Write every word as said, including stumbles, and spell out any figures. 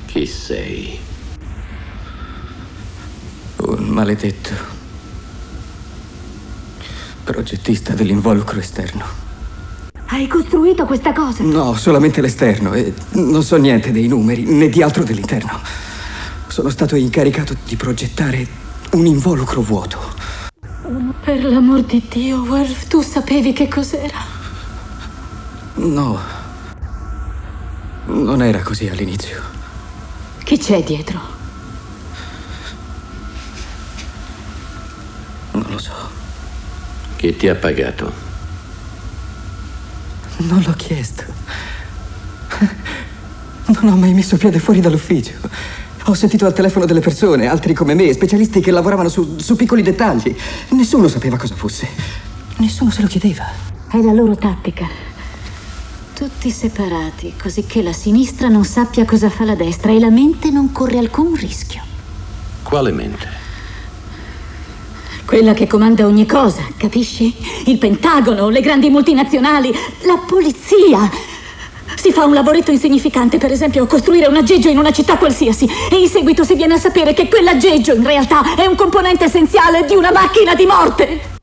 Chi sei? Un maledetto progettista dell'involucro esterno. Hai costruito questa cosa? No, solamente l'esterno e non so niente dei numeri né di altro dell'interno. Sono stato incaricato di progettare un involucro vuoto. Per l'amor di Dio, Worf, tu sapevi che cos'era? No, non era così all'inizio. Chi c'è dietro? Non lo so. Chi ti ha pagato? Non l'ho chiesto. Non ho mai messo piede fuori dall'ufficio. Ho sentito al telefono delle persone, altri come me, specialisti che lavoravano su, su piccoli dettagli. Nessuno sapeva cosa fosse. Nessuno se lo chiedeva. È la loro tattica. Tutti separati, così che la sinistra non sappia cosa fa la destra e la mente non corre alcun rischio. Quale mente? Quella che comanda ogni cosa, capisci? Il Pentagono, le grandi multinazionali, la polizia. Si fa un lavoretto insignificante, per esempio costruire un aggeggio in una città qualsiasi, e in seguito si viene a sapere che quell'aggeggio in realtà è un componente essenziale di una macchina di morte.